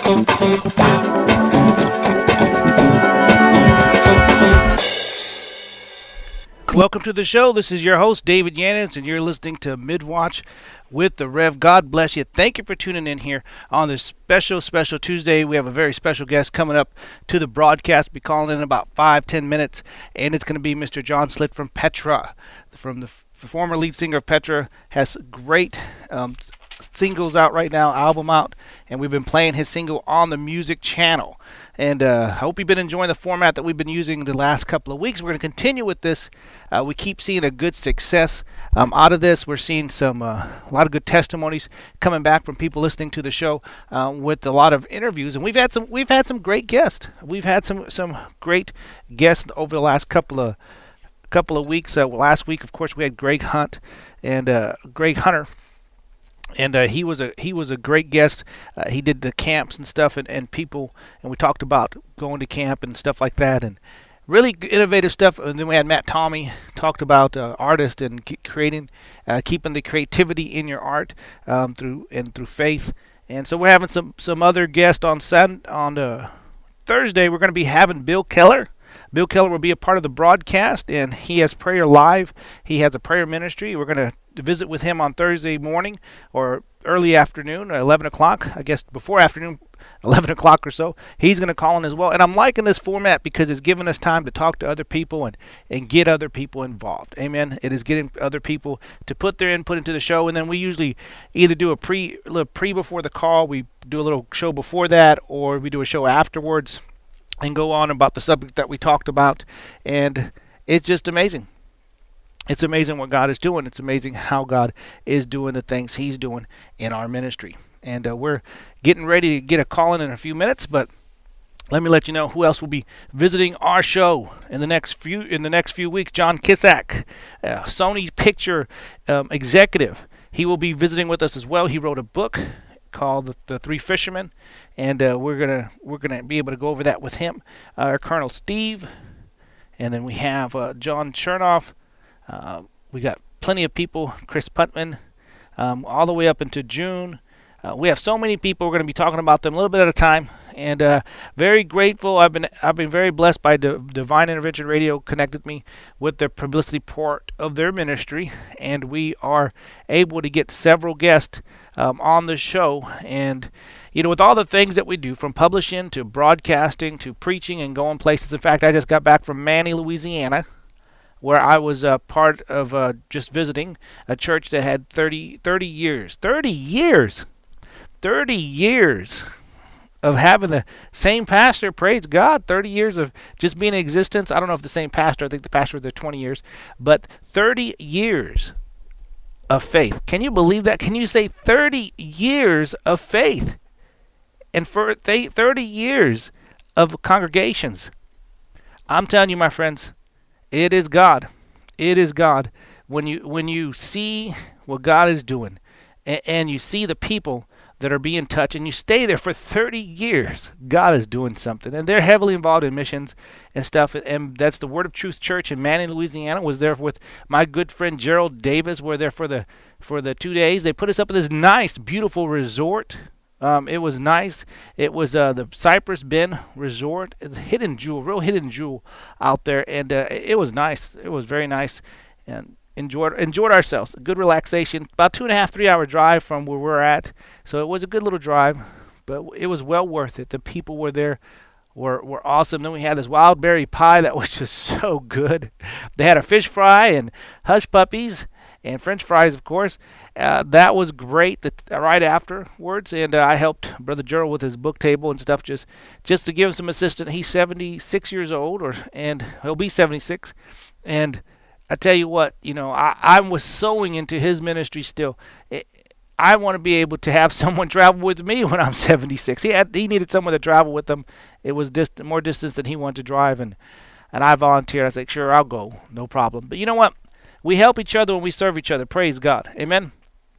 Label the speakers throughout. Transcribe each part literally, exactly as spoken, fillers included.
Speaker 1: Welcome to the show. This is your host, David Yanis, and you're listening to Midwatch with the Rev. God bless you. Thank you for tuning in here on this special, special Tuesday. We have a very special guest coming up to the broadcast. Be calling in about five, ten minutes, and it's going to be Mister John Slitt from Petra. From the, f- the former lead singer of Petra, has great um, singles out right now, album out, and we've been playing his single on the music channel. And uh, I hope you've been enjoying the format that we've been using the last couple of weeks. We're going to continue with this. Uh, we keep seeing a good success um, out of this. We're seeing some uh, a lot of good testimonies coming back from people listening to the show uh, with a lot of interviews. And we've had some we've had some great guests. We've had some some great guests over the last couple of couple of weeks. Uh, last week, of course, we had Greg Hunt and uh, Greg Hunter. And uh, he was a he was a great guest. Uh, he did the camps and stuff, and, and people, and we talked about going to camp and stuff like that, and really innovative stuff. And then we had Matt Tommy talked about uh, artists and creating, uh, keeping the creativity in your art um, through and through faith. And so we're having some some other guests on Sun on uh, Thursday. We're going to be having Bill Keller. Bill Keller will be a part of the broadcast, and he has prayer live. He has a prayer ministry. We're going to visit with him on Thursday morning or early afternoon, eleven o'clock, I guess before afternoon, eleven o'clock or so. He's going to call in as well. And I'm liking this format because it's giving us time to talk to other people and, and get other people involved. Amen. It is getting other people to put their input into the show. And then we usually either do a pre, a little pre before the call, we do a little show before that, or we do a show afterwards and go on about the subject that we talked about. And it's just amazing. It's amazing what God is doing. It's amazing how God is doing the things he's doing in our ministry. And uh, we're getting ready to get a call in in a few minutes, but let me let you know who else will be visiting our show in the next few in the next few weeks. John Kissack, uh, Sony Picture um, executive. He will be visiting with us as well. He wrote a book called The, the Three Fishermen, and uh, we're gonna we're gonna be able to go over that with him. Uh, Colonel Steve, and then we have uh, John Chernoff. Uh, we got plenty of people. Chris Putman, um, all the way up into June. Uh, we have so many people. We're going to be talking about them a little bit at a time, and uh, very grateful. I've been I've been very blessed by the Divine Intervention Radio connected me with the publicity part of their ministry, and we are able to get several guests um, on the show. And you know, with all the things that we do, from publishing to broadcasting to preaching and going places. In fact, I just got back from Manny, Louisiana, where I was uh, part of uh, just visiting a church that had thirty, thirty years. thirty years! thirty years of having the same pastor, praise God. thirty years of just being in existence. I don't know if the same pastor, I think the pastor was there twenty years, but thirty years of faith. Can you believe that? Can you say thirty years of faith? And for thirty years of congregations. I'm telling you, my friends, it is God. It is God. When you when you see what God is doing, and, and you see the people that are being touched, and you stay there for thirty years, God is doing something. And they're heavily involved in missions and stuff. And that's the Word of Truth Church in Manning, Louisiana. Was there with my good friend Gerald Davis. We're there for the for the two days. They put us up at this nice, beautiful resort. Um, it was nice. It was uh, the Cypress Bend Resort. It's a hidden jewel, real hidden jewel out there. And uh, it was nice. It was very nice. And enjoyed enjoyed ourselves. Good relaxation. About two and a half, three hour drive from where we're at. So it was a good little drive, but it was well worth it. The people were there were, were awesome. Then we had this wild berry pie that was just so good. They had a fish fry and hush puppies and French fries, of course. Uh, that was great the, uh, right afterwards. And uh, I helped Brother Gerald with his book table and stuff just just to give him some assistance. He's seventy-six years old, or and he'll be seventy-six. And I tell you what, you know, I, I was sowing into his ministry still. It, I want to be able to have someone travel with me when I'm seventy-six. He had he needed someone to travel with him. It was dist- more distance than he wanted to drive, and, and I volunteered. I was like, sure, I'll go, no problem. But you know what? We help each other when we serve each other. Praise God. Amen.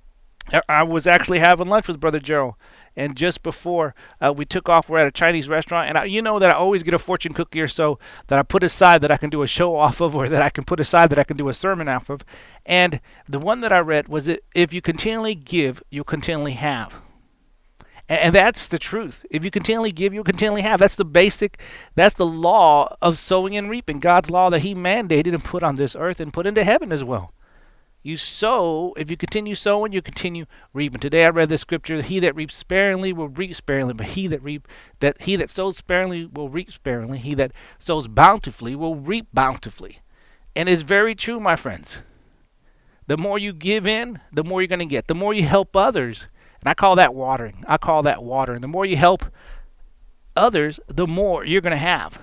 Speaker 1: I was actually having lunch with Brother Gerald, and just before uh, we took off, we're at a Chinese restaurant, and I, you know that I always get a fortune cookie or so that I put aside that I can do a show off of, or that I can put aside that I can do a sermon off of. And the one that I read was that if you continually give, you'll continually have. And that's the truth. If you continually give, you'll continually have. That's the basic, that's the law of sowing and reaping. God's law that he mandated and put on this earth and put into heaven as well. You sow, if you continue sowing, you continue reaping. Today I read the scripture, he that reaps sparingly will reap sparingly, but he that reap that he that sows sparingly will reap sparingly. He that sows bountifully will reap bountifully. And it's very true, my friends. The more you give in, the more you're going to get. The more you help others, and I call that watering. I call that watering. The more you help others, the more you're going to have.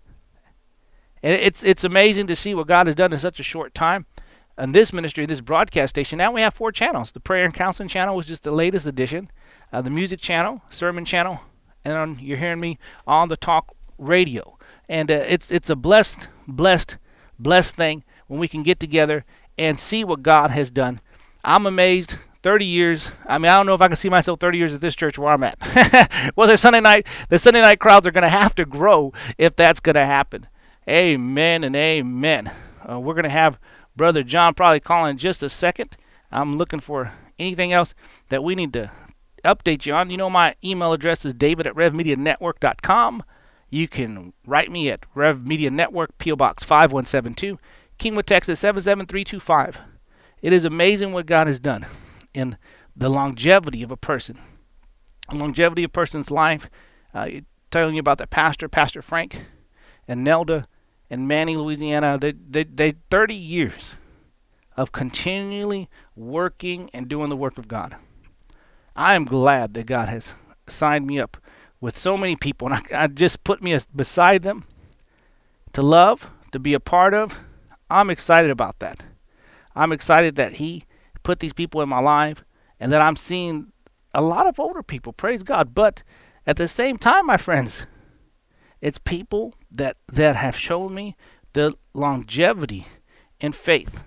Speaker 1: And it's it's amazing to see what God has done in such a short time. In this ministry, this broadcast station, now we have four channels. The prayer and counseling channel was just the latest addition. Uh, the music channel, sermon channel, and on, you're hearing me on the talk radio. And uh, it's it's a blessed, blessed, blessed thing when we can get together and see what God has done. I'm amazed. thirty years. I mean, I don't know if I can see myself thirty years at this church where I'm at. Well, the Sunday night, the Sunday night crowds are going to have to grow if that's going to happen. Amen and amen. Uh, we're going to have Brother John probably calling in just a second. I'm looking for anything else that we need to update you on. You know, my email address is david at rev media network dot com. You can write me at Rev Media Network, P O Box five one seven two, Kingwood, Texas seven seven three two five. It is amazing what God has done in the longevity of a person, the longevity of a person's life. Uh, telling you about the pastor, Pastor Frank, and Nelda, and Manning, Louisiana. They, they, they thirty years of continually working and doing the work of God. I am glad that God has signed me up with so many people, and I, I just put me as, beside them to love, to be a part of. I'm excited about that. I'm excited that he put these people in my life, and that I'm seeing a lot of older people, praise God. But at the same time, my friends, it's people that, that have shown me the longevity in faith.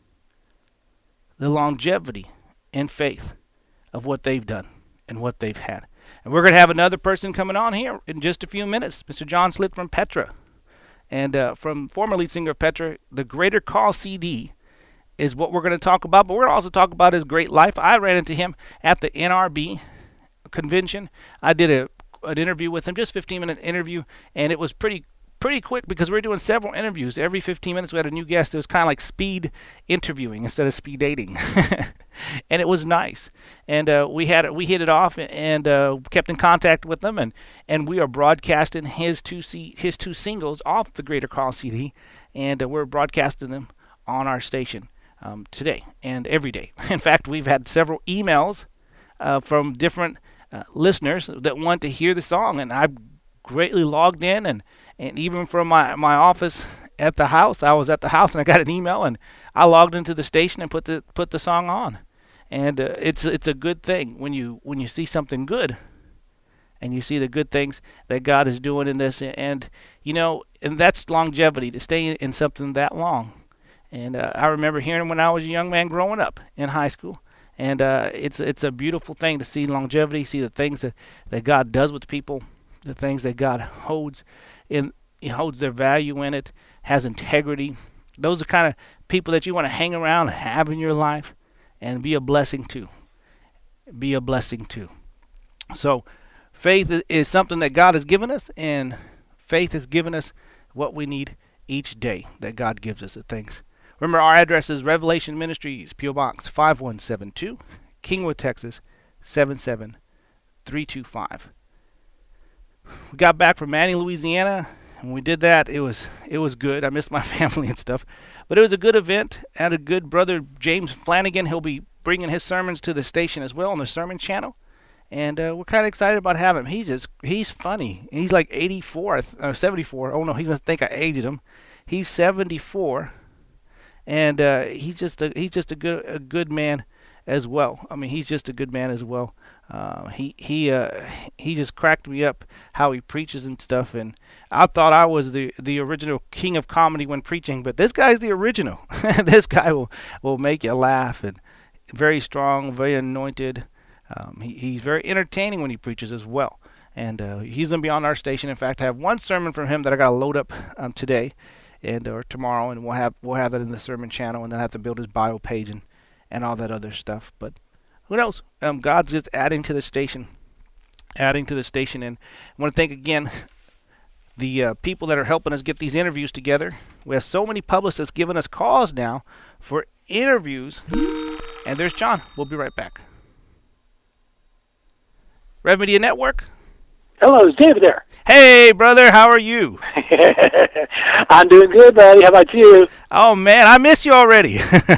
Speaker 1: The longevity in faith of what they've done and what they've had. And we're going to have another person coming on here in just a few minutes, Mister John Slitt from Petra. And uh, from former lead singer of Petra, the Greater Call C D is what we're going to talk about, but we're going to also talk about his great life. I ran into him at the N R B convention. I did a an interview with him, just fifteen minute interview, and it was pretty pretty quick because we were doing several interviews. Every fifteen minutes we had a new guest. It was kind of like speed interviewing instead of speed dating. And it was nice. And uh, we had we hit it off and uh, kept in contact with them, and, and we are broadcasting his two C, his two singles off the Greater Call C D, and uh, we're broadcasting them on our station um, today and every day. In fact, we've had several emails uh, from different uh, listeners that want to hear the song, and I've greatly logged in, and, and even from my, my office at the house, I was at the house and I got an email, and I logged into the station and put the put the song on. And uh, it's it's a good thing when you when you see something good, and you see the good things that God is doing in this, and you know, and that's longevity, to stay in, in something that long. And uh, I remember hearing when I was a young man growing up in high school, and uh, it's it's a beautiful thing to see longevity, see the things that, that God does with people, the things that God holds in, He holds their value in it, has integrity. Those are kind of people that you want to hang around and have in your life, and be a blessing to. Be a blessing to. So faith is something that God has given us, and faith has given us what we need each day that God gives us the things. Remember, our address is Revelation Ministries, P O Box five one seven two, Kingwood, Texas seven seven three two five. We got back from Manning, Louisiana. When we did that, it was it was good. I missed my family and stuff. But it was a good event. Had a good brother, James Flanagan. He'll be bringing his sermons to the station as well on the sermon channel. And uh, we're kind of excited about having him. He's just, he's funny. He's like eighty-four, or seventy-four. Oh, no, he doesn't think I aged him. He's seventy-four. And uh, he's just a, he's just a good a good man as well. I mean, he's just a good man as well. Uh, he he uh, he just cracked me up how he preaches and stuff, and I thought I was the, the original king of comedy when preaching, but this guy's the original. This guy will, will make you laugh, and very strong, very anointed. Um, he, he's very entertaining when he preaches as well, and uh, he's gonna be on our station. In fact, I have one sermon from him that I gotta load up um, today, and or tomorrow, and we'll have we'll have that in the sermon channel, and then I have to build his bio page and, and all that other stuff, but. Who knows? Um, God's just adding to the station. adding to the station. And I want to thank again the uh, people that are helping us get these interviews together. We have so many publicists giving us calls now for interviews. And there's John. We'll be right back. Rev Media Network.
Speaker 2: Hello, is David there?
Speaker 1: Hey, brother, how are you?
Speaker 2: I'm doing good, buddy. How about you?
Speaker 1: Oh, man, I miss you already.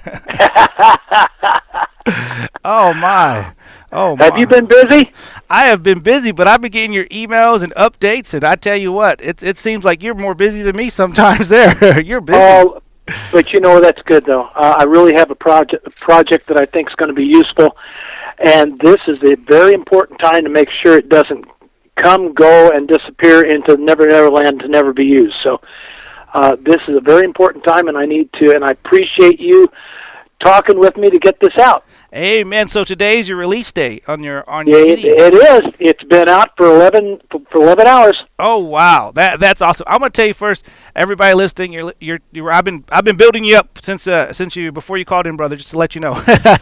Speaker 1: oh, my. Oh, my.
Speaker 2: Have you been busy?
Speaker 1: I have been busy, but I've been getting your emails and updates, and I tell you what, it it seems like you're more busy than me sometimes there. You're busy.
Speaker 2: Oh, but you know, that's good, though. Uh, I really have a project, a project that I think is going to be useful, and this is a very important time to make sure it doesn't come, go, and disappear into Never Never Land to never be used. So uh, this is a very important time, and I need to, and I appreciate you talking with me to get this out.
Speaker 1: Amen. So today's your release day on your on your
Speaker 2: yeah,
Speaker 1: C D.
Speaker 2: It, it is. It's been out for eleven for eleven hours.
Speaker 1: Oh wow, that that's awesome. I'm gonna tell you first, everybody listening, you're you're, you're I've been I've been building you up since uh, since you before you called in, brother, just to let you know.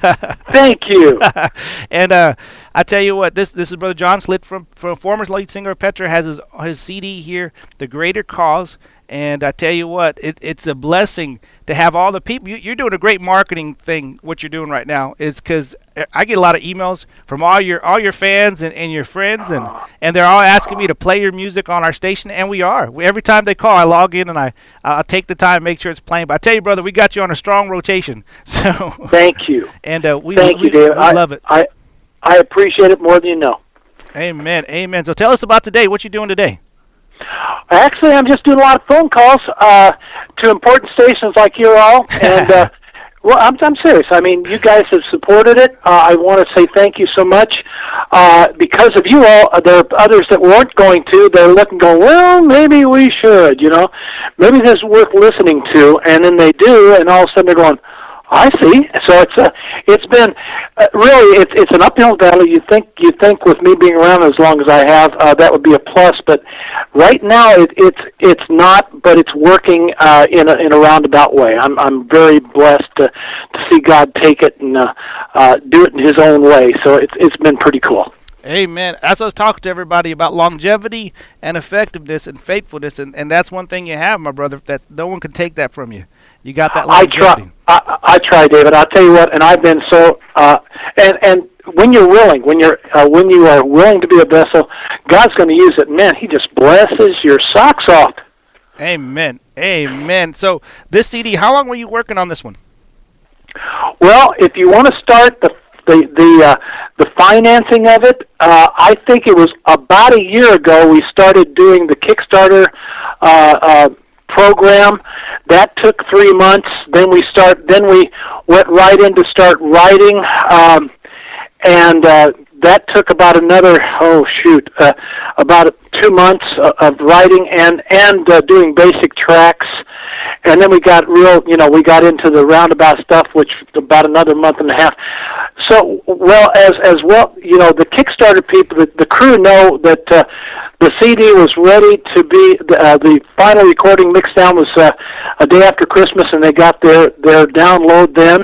Speaker 2: Thank you.
Speaker 1: and uh, I tell you what, this this is Brother John Slitt from from former lead singer of Petra, has his his C D here, The Greater Cause. And I tell you what, it, it's a blessing to have all the people. You, you're doing a great marketing thing. What you're doing right now is because I get a lot of emails from all your all your fans and, and your friends, and, and they're all asking me to play your music on our station, and we are. We, every time they call, I log in and I I take the time, make sure it's playing. But I tell you, brother, we got you on a strong rotation. So
Speaker 2: thank you,
Speaker 1: and uh, we
Speaker 2: thank
Speaker 1: we,
Speaker 2: you, David.
Speaker 1: We
Speaker 2: I,
Speaker 1: love it.
Speaker 2: I I appreciate it more than you know.
Speaker 1: Amen, amen. So tell us about today. What you doing today?
Speaker 2: Actually, I'm just doing a lot of phone calls uh, to important stations like you all, and uh, well, I'm I'm serious. I mean, you guys have supported it. Uh, I want to say thank you so much. Uh, because of you all, uh, there are others that weren't going to. They're looking, going, well, maybe we should. You know, maybe this is worth listening to, and then they do, and all of a sudden they're going, I see. So it's uh, it's been uh, really it's it's an uphill battle. You think you think with me being around as long as I have, uh, that would be a plus. But right now it, it's it's not. But it's working uh, in a in a roundabout way. I'm I'm very blessed to to see God take it and uh, uh, do it in His own way. So it's it's been pretty cool.
Speaker 1: Amen. As I was talking to everybody about longevity and effectiveness and faithfulness, and, and that's one thing you have, my brother. That no one can take that from you. You got that longevity.
Speaker 2: I try. I, I try, David. I'll tell you what. And I've been so. Uh, and and when you're willing, when you're uh, when you are willing to be a vessel, God's going to use it. Man, He just blesses your socks off.
Speaker 1: Amen. Amen. So this C D, how long were you working on this one?
Speaker 2: Well, if you want to start the the the uh, the financing of it, uh, I think it was about a year ago we started doing the Kickstarter uh, uh, program. That took three months. Then we start. Then we went right in to start writing, um, and uh, that took about another oh shoot uh, about two months of writing and and uh, doing basic tracks. And then we got real, you know, we got into the roundabout stuff, which about another month and a half. So, well, as as well, you know, the Kickstarter people, the, the crew know that uh, the C D was ready to be, uh, the final recording mixdown was uh, a day after Christmas, and they got their, their download then.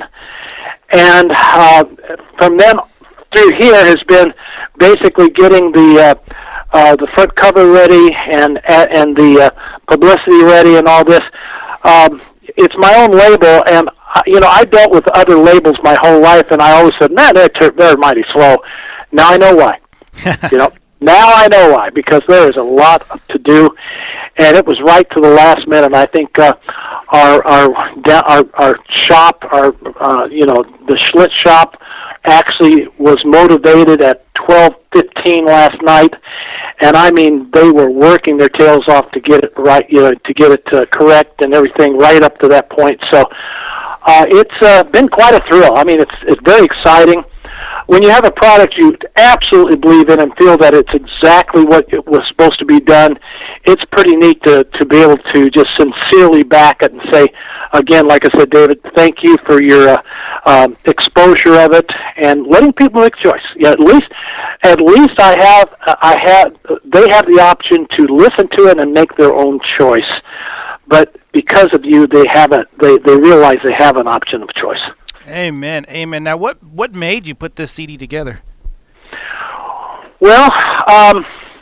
Speaker 2: And uh, from then through here has been basically getting the uh, uh, the front cover ready and and the uh, publicity ready and all this. Um, it's my own label, and uh, you know I dealt with other labels my whole life, and I always said, "Man, they're ter- they're mighty slow." Now I know why. you know, now I know why, because there is a lot to do, and it was right to the last minute. I think uh, our our our our shop, our uh, you know the Schlitz shop, actually was motivated at twelve fifteen last night. And I mean, they were working their tails off to get it right, you know, to get it uh, correct and everything right up to that point. So uh, it's uh, been quite a thrill. I mean, it's it's very exciting. When you have a product you absolutely believe in and feel that it's exactly what it was supposed to be done, it's pretty neat to, to be able to just sincerely back it and say, again, like I said, David, thank you for your uh, um, exposure of it and letting people make a choice. Yeah, at least, at least I have, I have, they have the option to listen to it and make their own choice. But because of you, they have a, they, they realize they have an option of choice.
Speaker 1: Amen. Amen. Now, what, what made you put this C D together?
Speaker 2: Well, um,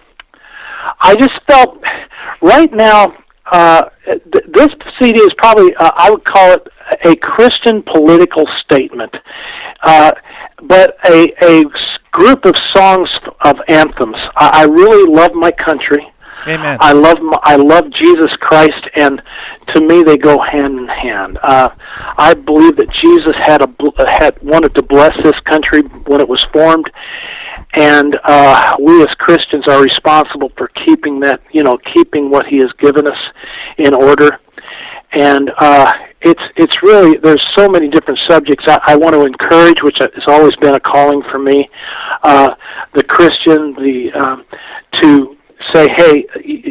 Speaker 2: I just felt right now uh, th- this C D is probably, uh, I would call it a Christian political statement, uh, but a, a group of songs of anthems. I, I really love my country.
Speaker 1: Amen.
Speaker 2: I love my, I love Jesus Christ, and to me they go hand in hand. Uh, I believe that Jesus had a had wanted to bless this country when it was formed, and uh, we as Christians are responsible for keeping that, you know, keeping what He has given us in order. And uh, it's it's really, there's so many different subjects I, I want to encourage, which has always been a calling for me. Uh, the Christian, the um, to say, hey,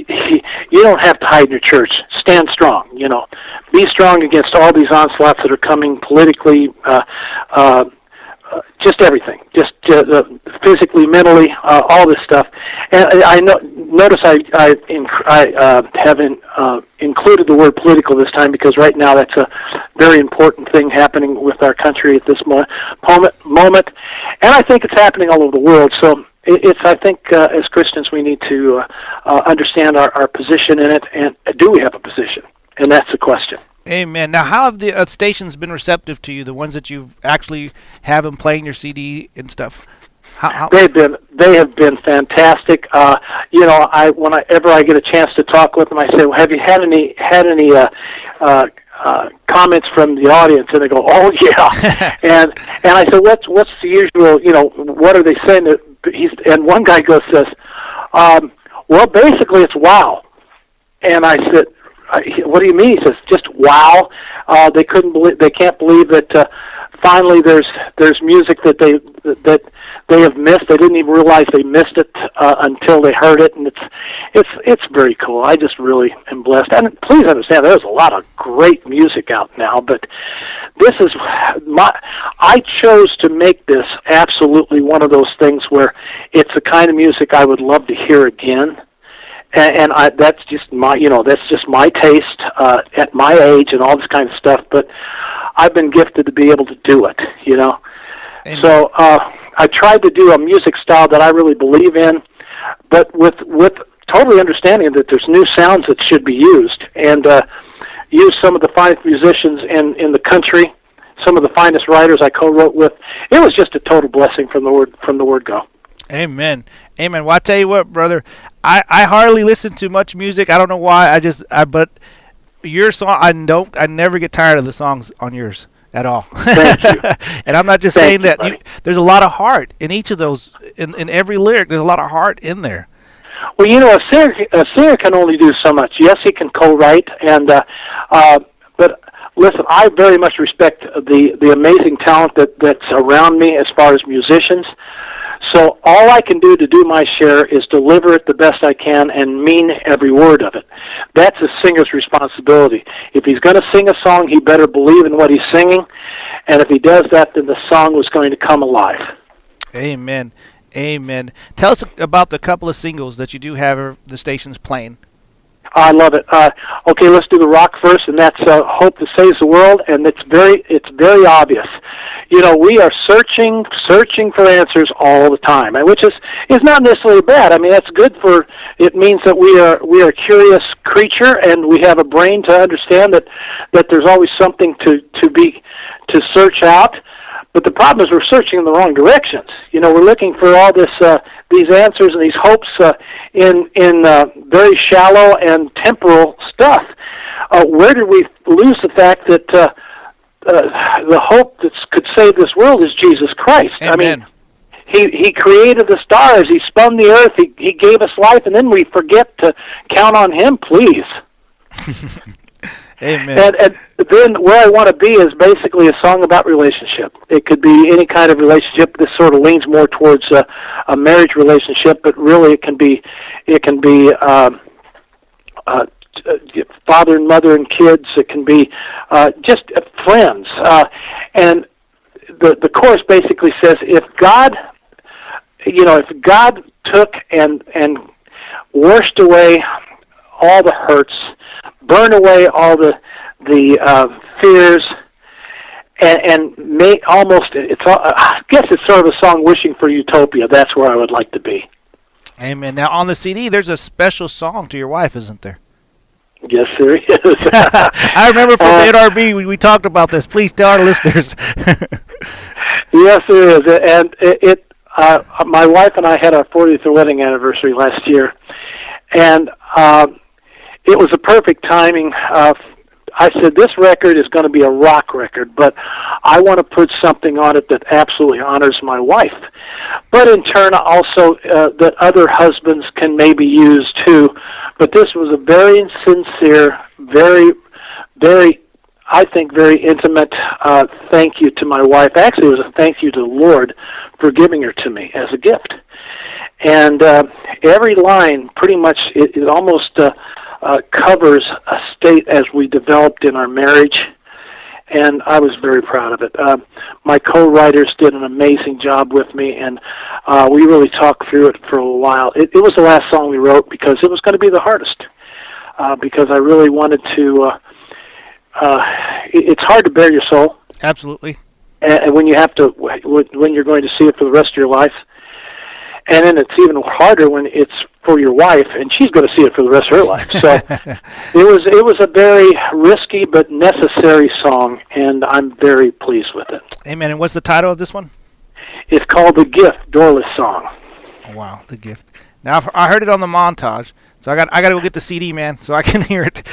Speaker 2: you don't have to hide in your church. Stand strong. You know, be strong against all these onslaughts that are coming politically, uh, uh, uh, just everything, just uh, physically, mentally, uh, all this stuff. And I, I know, notice I I, inc- I uh, haven't uh, included the word political this time because right now that's a very important thing happening with our country at this mo- moment, and I think it's happening all over the world. So. It's, I think, uh, as Christians, we need to uh, uh, understand our, our position in it, and do we have a position? And that's the question.
Speaker 1: Amen. Now, how have the uh, stations been receptive to you, the ones that you actually have them playing your C D and stuff? How, how?
Speaker 2: They've been, they have been fantastic. Uh, you know, I whenever I get a chance to talk with them, I say, well, have you had any, had any uh, uh, Uh, comments from the audience, and they go, "Oh yeah," and and I said, "What's what's the usual? You know, what are they saying?" That he's and one guy goes says, um, "Well, basically, it's wow." And I said, "What do you mean?" He says, "Just wow." Uh, they couldn't believe, they can't believe that uh, finally there's there's music that they that they have missed. They didn't even realize they missed it uh, until they heard it, and it's it's it's very cool. I just really am blessed. And please understand, there's a lot of great music out now, but this is my. I chose to make this absolutely one of those things where it's the kind of music I would love to hear again. And, and I, that's just my, you know, that's just my taste uh, at my age and all this kind of stuff. But I've been gifted to be able to do it, you know. Amen. So uh, I tried to do a music style that I really believe in, but with with totally understanding that there's new sounds that should be used, and uh, use some of the finest musicians in in the country, some of the finest writers I co-wrote with. It was just a total blessing from the word from the word go.
Speaker 1: Amen. Amen. Well, I tell you what, brother, I, I hardly listen to much music. I don't know why. I just, I, but your song, I don't, I never get tired of the songs on yours at all.
Speaker 2: Thank you.
Speaker 1: And I'm not just
Speaker 2: Thank
Speaker 1: saying
Speaker 2: you,
Speaker 1: that. You, there's a lot of heart in each of those, in, in every lyric, there's a lot of heart in there.
Speaker 2: Well, you know, a singer, a singer can only do so much. Yes, he can co-write, and, uh, uh, but listen, I very much respect the, the amazing talent that, that's around me as far as musicians. So all I can do to do my share is deliver it the best I can and mean every word of it. That's a singer's responsibility. If he's going to sing a song, he better believe in what he's singing, and if he does that, then the song was going to come alive.
Speaker 1: Amen. Amen. Tell us about the couple of singles that you do have the stations playing.
Speaker 2: I love it. Uh, okay, let's do the rock first, and that's uh, "Hope That Saves the World," and it's very, it's very obvious. You know, we are searching, searching for answers all the time, and which is is not necessarily bad. I mean, that's good for. It means that we are we are a curious creature, and we have a brain to understand that that there's always something to to be to search out. But the problem is we're searching in the wrong directions. You know, we're looking for all this, uh, these answers and these hopes uh, in in uh, very shallow and temporal stuff. Uh, where did we lose the fact that uh, uh, the hope that could save this world is Jesus Christ?
Speaker 1: Amen.
Speaker 2: I mean, he he created the stars, he spun the earth, he he gave us life, and then we forget to count on him. Please.
Speaker 1: Amen.
Speaker 2: And, and then where I want to be is basically a song about relationship. It could be any kind of relationship. This sort of leans more towards a, a marriage relationship, but really it can be, it can be um, uh, father and mother and kids. It can be uh, just friends. Uh, and the the chorus basically says, if God, you know, if God took and and washed away all the hurts, burn away all the the uh, fears, and, and make almost it's. I guess it's sort of a song wishing for utopia. That's where I would like to be.
Speaker 1: Amen. Now, on the C D, there's a special song to your wife, isn't there?
Speaker 2: Yes, there is.
Speaker 1: I remember from uh, the N R B, we, we talked about this. Please tell our listeners.
Speaker 2: Yes, there is. And it, it uh, my wife and I had our fortieth wedding anniversary last year, and uh, it was a perfect timing. Uh, I said, this record is going to be a rock record, but I want to put something on it that absolutely honors my wife. But in turn, also uh, that other husbands can maybe use too. But this was a very sincere, very, very, I think, very intimate uh, thank you to my wife. Actually, it was a thank you to the Lord for giving her to me as a gift. And uh, every line, pretty much, it, it almost uh, uh, covers a state as we developed in our marriage. And I was very proud of it. Uh, my co-writers did an amazing job with me, and uh, we really talked through it for a while. It, it was the last song we wrote because it was going to be the hardest, uh, because I really wanted to... Uh, uh, it, it's hard to bare your soul.
Speaker 1: Absolutely.
Speaker 2: And, and when you have to, when you're going to see it for the rest of your life. And then it's even harder when it's for your wife, and she's going to see it for the rest of her life. So it was it was a very risky but necessary song, and I'm very pleased with it.
Speaker 1: Amen. And what's the title of this one?
Speaker 2: It's called The Gift, Doorless Song.
Speaker 1: Oh, wow, The Gift. Now, I heard it on the montage, so I got I got to go get the C D, man, so I can hear it.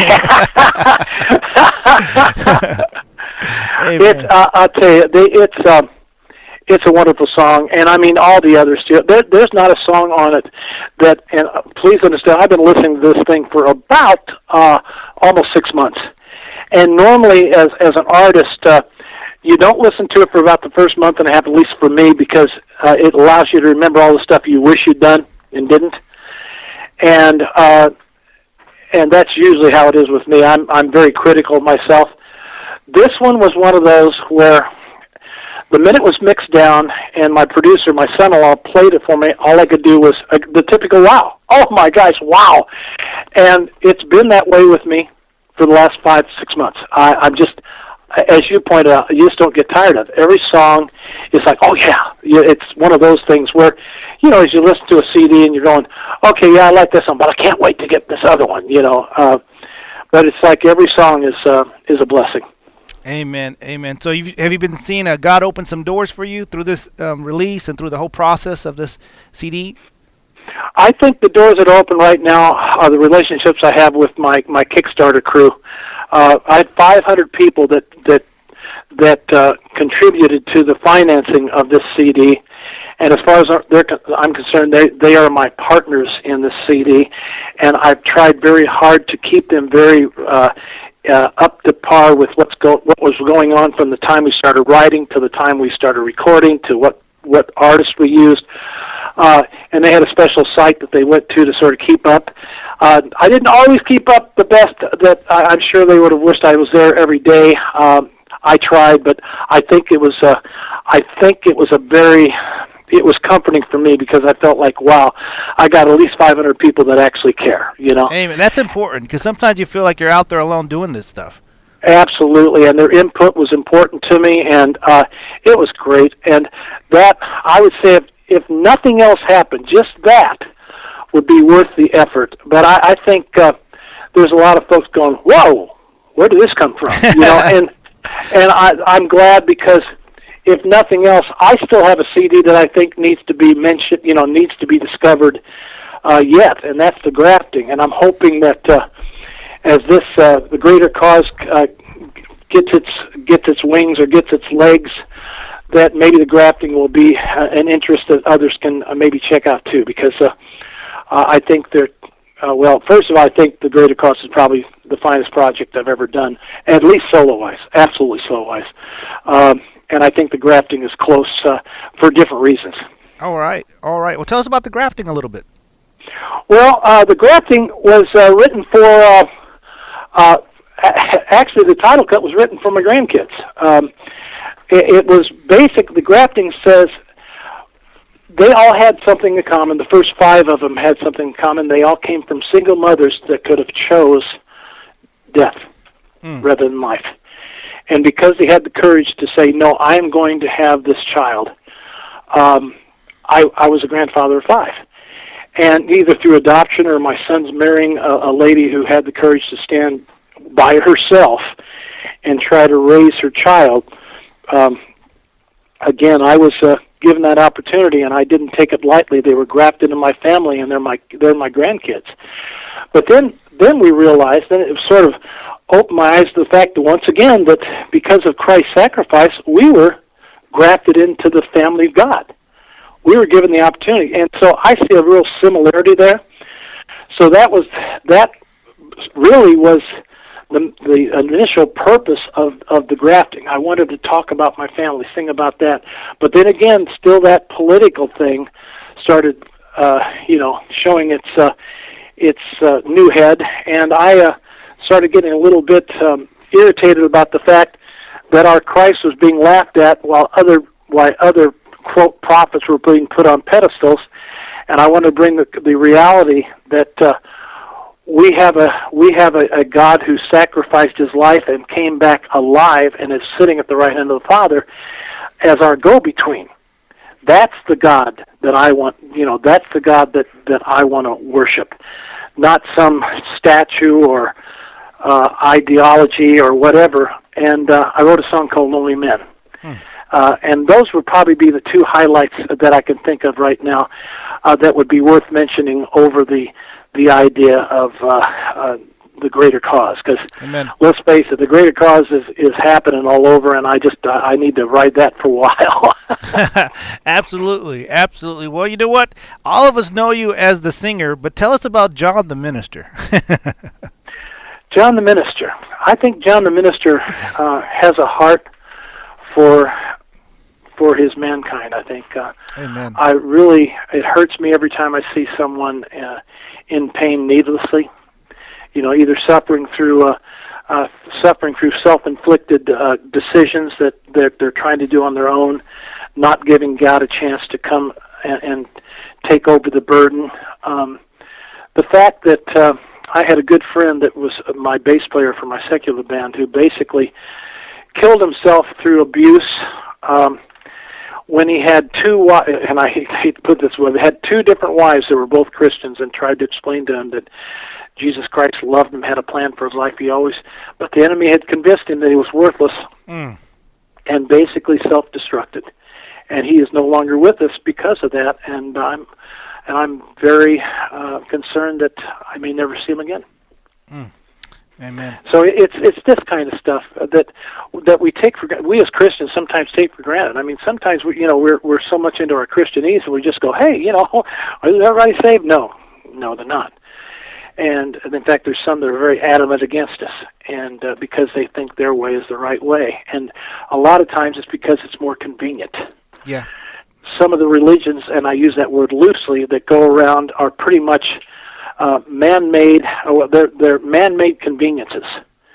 Speaker 2: It's, uh, I'll tell you, they, it's... Uh, It's a wonderful song, and I mean all the others too. There, there's not a song on it that, and uh, please understand, I've been listening to this thing for about uh, almost six months. And normally, as as an artist, uh, you don't listen to it for about the first month and a half, at least for me, because uh, it allows you to remember all the stuff you wish you'd done and didn't. And uh, and that's usually how it is with me. I'm I'm very critical of myself. This one was one of those where, the minute it was mixed down and my producer, my son-in-law, played it for me, all I could do was uh, the typical wow. Oh, my gosh, wow. And it's been that way with me for the last five, six months. I, I'm just, as you pointed out, you just don't get tired of it. Every song is like, oh, yeah. It's one of those things where, you know, as you listen to a C D and you're going, okay, yeah, I like this one, but I can't wait to get this other one, you know. Uh, but it's like every song is uh, is a blessing.
Speaker 1: Amen, amen. So you've, have you been seeing uh, God open some doors for you through this um, release and through the whole process of this C D?
Speaker 2: I think the doors that are open right now are the relationships I have with my, my Kickstarter crew. Uh, I had five hundred people that that that uh, contributed to the financing of this C D, and as far as they're, I'm concerned, they they are my partners in this C D, and I've tried very hard to keep them very uh, Uh, up to par with what's go what was going on from the time we started writing to the time we started recording to what what artists we used, uh, and they had a special site that they went to to sort of keep up. Uh, I didn't always keep up the best that I, I'm sure they would have wished I was there every day. Um, I tried, but I think it was uh, I think it was a very it was comforting for me because I felt like, wow, I got at least five hundred people that actually care, you know.
Speaker 1: Amen. That's important because sometimes you feel like you're out there alone doing this stuff.
Speaker 2: Absolutely, and their input was important to me, and uh, it was great. And that, I would say, if, if nothing else happened, just that would be worth the effort. But I, I think uh, there's a lot of folks going, whoa, where did this come from? You know, and and I, I'm glad because if nothing else, I still have a C D that I think needs to be mentioned, you know, needs to be discovered uh, yet, and that's the grafting. And I'm hoping that uh, as this, uh, the greater cause uh, gets its gets its wings or gets its legs, that maybe the grafting will be uh, an interest that others can uh, maybe check out too. Because uh, uh, I think they're, uh, well, first of all, I think the greater cause is probably the finest project I've ever done, at least solo-wise, absolutely solo-wise. Um, And I think the grafting is close uh, for different reasons.
Speaker 1: All right, all right. Well, tell us about the grafting a little bit.
Speaker 2: Well, uh, the grafting was uh, written for, uh, uh, actually the title cut was written for my grandkids. Um, it, it was basic, the grafting says they all had something in common. The first five of them had something in common. They all came from single mothers that could have chose death mm. rather than life. And because they had the courage to say, no, I am going to have this child, um, I, I was a grandfather of five. and either through adoption or my son's marrying a, a lady who had the courage to stand by herself and try to raise her child. Um, again, I was uh, given that opportunity, and I didn't take it lightly. They were grafted into my family, and they're my they're my grandkids. But then then we realized, and it sort of opened my eyes to the fact that once again that because of Christ's sacrifice, we were grafted into the family of God. We were given the opportunity, and so I see a real similarity there. So that was that really was the the initial purpose of of the grafting. I wanted to talk about my family, sing about that, but then again, still that political thing started, uh, you know, showing its uh, its uh, new head, and I uh, started getting a little bit um, irritated about the fact that our Christ was being laughed at while other while other quote prophets were being put on pedestals, and I want to bring the, the reality that uh, we have a we have a, a God who sacrificed his life and came back alive and is sitting at the right hand of the Father as our go-between. That's the God that I want. You know, that's the God that that I want to worship, not some statue or uh, ideology or whatever. And uh, I wrote a song called "Lonely Men." Hmm. Uh, and those would probably be the two highlights that I can think of right now uh, that would be worth mentioning over the the idea of uh, uh, the greater cause. Because let's face it, the greater cause is, is happening all over, and I just uh, I need to ride that for a while.
Speaker 1: Absolutely, absolutely. Well, you know what? All of us know you as the singer, but tell us about John the Minister.
Speaker 2: John the Minister. I think John the Minister uh, has a heart for for his mankind. I think uh,
Speaker 1: Amen.
Speaker 2: I really, it hurts me every time I see someone uh, in pain needlessly, you know, either suffering through uh, uh, suffering through self-inflicted uh, decisions that they're, they're trying to do on their own, not giving God a chance to come and, and take over the burden. Um, the fact that uh, I had a good friend that was my bass player for my secular band who basically killed himself through abuse um, when he had two wives, and I hate to put this way, he had two different wives that were both Christians, and tried to explain to him that Jesus Christ loved him, had a plan for his life. He always, but the enemy had convinced him that he was worthless, mm. and basically self-destructed. And he is no longer with us because of that, and I'm and I'm very uh, concerned that I may never see him again.
Speaker 1: Mm. Amen.
Speaker 2: So it's it's this kind of stuff that that we take for we as Christians sometimes take for granted. I mean, sometimes we you know we're we're so much into our Christianese and we just go, hey, you know, is everybody saved? No, no, they're not. And, and in fact, there's some that are very adamant against us, and uh, because they think their way is the right way. And a lot of times it's because it's more convenient.
Speaker 1: Yeah.
Speaker 2: Some of the religions, and I use that word loosely, that go around are pretty much Uh, man-made, uh, they're, they're man-made conveniences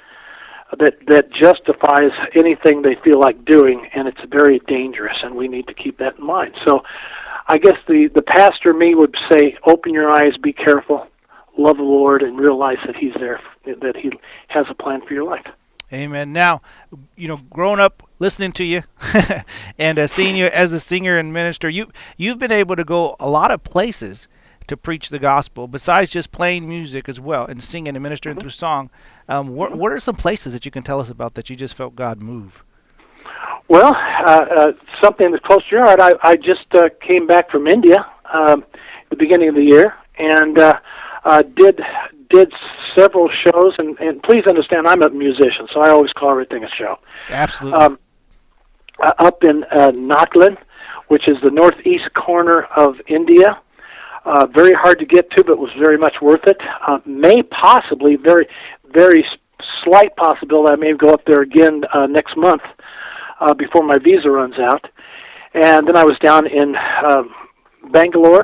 Speaker 2: that that justifies anything they feel like doing, and it's very dangerous, and we need to keep that in mind. So I guess the, the pastor me would say, open your eyes, be careful, love the Lord, and realize that he's there, that he has a plan for your life.
Speaker 1: Amen. Now, you know, growing up listening to you and uh, seeing you as a singer and minister, you, you've been able to go a lot of places to preach the gospel, besides just playing music as well and singing and ministering mm-hmm. through song. Um, what, what are some places that you can tell us about that you just felt God move?
Speaker 2: Well, uh, uh, something that's close to your heart, I, I just uh, came back from India um, at the beginning of the year, and uh, uh, did did several shows, and, and please understand, I'm a musician, so I always call everything a show.
Speaker 1: Absolutely.
Speaker 2: Um, uh, up in uh, Nagaland, which is the northeast corner of India. Uh, very hard to get to, but was very much worth it. Uh, may possibly, very, very slight possibility I may go up there again uh, next month uh, before my visa runs out. And then I was down in uh, Bangalore